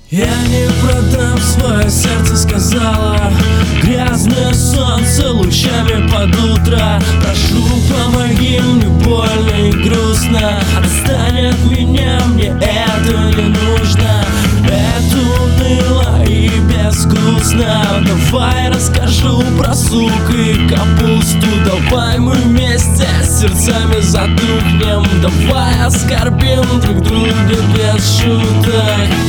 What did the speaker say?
Я не продам свое сердце, сказала. Грязное солнце лучами под утро. Прошу, помоги, мне больно и грустно. Отстань от меня, мне это не нужно. Это уныло и безвкусно. Давай расскажу про сук и капусту. Давай мы вместе сердцами затухнем. Давай оскорбим друг друга без шуток.